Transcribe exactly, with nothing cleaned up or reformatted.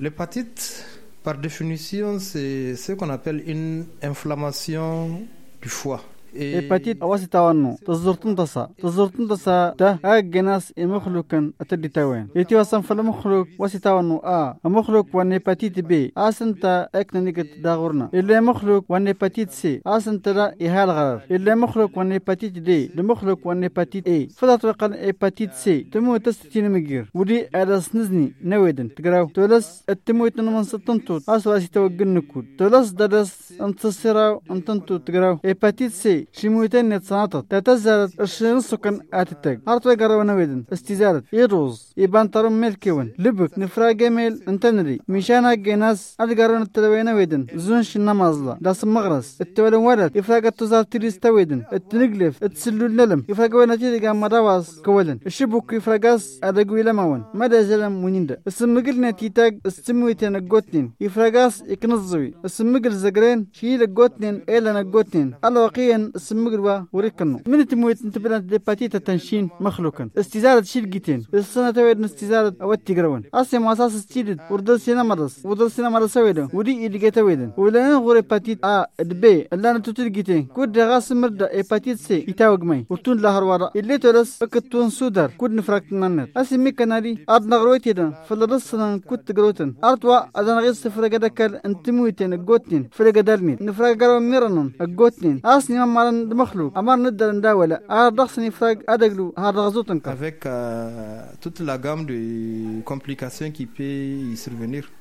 L'hépatite, par définition, c'est ce qu'on appelle une inflammation du foie. هيباتيت أواسي تاوانو تزورتن تصا تزورتن تصا ده أجناس المخلوقن أتدي تاوين يتي وصن فالمخلوق واسي تاوانو آ المخلوق وان هيباتيت بي أسنتا إكنا نيجت داغورنا إلا مخلوق وان هيباتيت سي أسنتا دا إهال غرر إلا مخلوق وان هيباتيت دي المخلوق وان هيباتيت إي فلا توقع هيباتيت سي تمو تستين مجير ودي أدس نزني نويدن تقراو تولس التمويت نمن ستنتو أسواسي توقن نكود تولس دادس انتصراو انتنتو تقراو هيباتيت سي شمويتين نتصنطت تتزارت الشين سكن آتتاق هارتوي قرونا ويدن استزارت يروز يبان ترم ملكيون لبك نفرا جميل انتنري مشانا جيناس أدقارون التلوين ويدن زونش النمازلة داس مغرس التولن ولد يفراق التزار تريس تويدن التنقلف التسلو الللم يفراقوا نتيجة مدواز كولن الشبوك يفراقاس أدقوي لماون مدى زلم ونيندا السمقل نتيتاق السمويتين القوتنين يفراقاس يكنزوي السمقل زقرين شيل القوتنين إيلا القوتنين الواقيا السمقروا وريكنو من تمويت انت بلان ديباتيتا تنشين مخلوقا استزارة شيلقتين السنة تويدن استزارة أوتي قروان أسي ماساس استيدد وردل سينا مرس وردل سينا مرس ويدن ودي إلقيتا ويدن ولان غور هيباتيت آ دبي اللان تتلقيتين كود غاس مرد هيباتيت سي يتاوق ماي ورتون لاهر ورا اللي تولس اكتون سودر كود نفراك نانر أسي ميكاناري أرد نغرويتين فلرسنا كود تقروتن أرتوا أدن غيس فرقدكال انتمويتين القوتنين فرقدالمين نفراك قروان ميرانون القوتنين أسني ممارن مخلوق أمار ندر نداولة أردخسني فراق أدقلو هردغزوتن avec euh, toute la gamme de complications qui peut y survenir.